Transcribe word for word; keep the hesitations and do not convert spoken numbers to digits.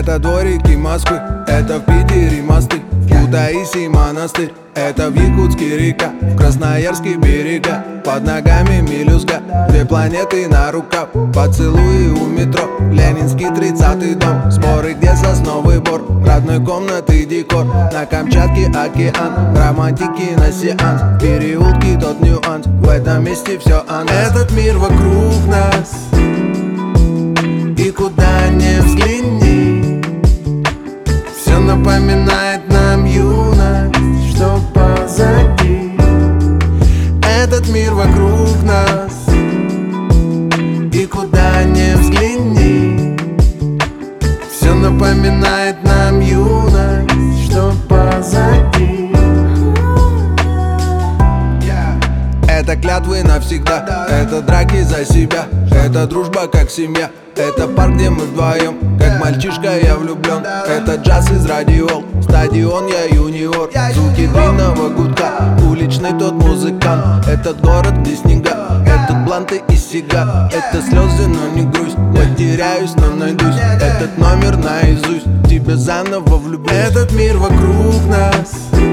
Это дворики Москвы, это в Питере мосты, в Кутаиси монастырь, это в Якутске река, в Красноярске берега, под ногами мелюзга, две планеты на рукав, поцелуи у метро, Ленинский тридцатый дом, споры, где сосновый бор, родной комнаты декор, на Камчатке океан, романтики на сеанс, в переулке тот нюанс, в этом месте все о нас. Этот мир вокруг нас, и куда не взгляни, все напоминает нам юность, что позади. Этот мир вокруг нас, и куда не взгляни, все напоминает нам юность, что позади. Это клятвы навсегда, это драки за себя, это дружба как семья, это парк, где мы вдвоем, как мальчишка я влюблен. Это джаз из радиол, стадион я юниор, звуки длинного гудка, уличный тот музыкант. Этот город, где снега, этот бланты и сига, это слезы, но не грусть, потеряюсь, но найдусь. Этот номер наизусть, тебе заново влюблюсь. Этот мир вокруг нас,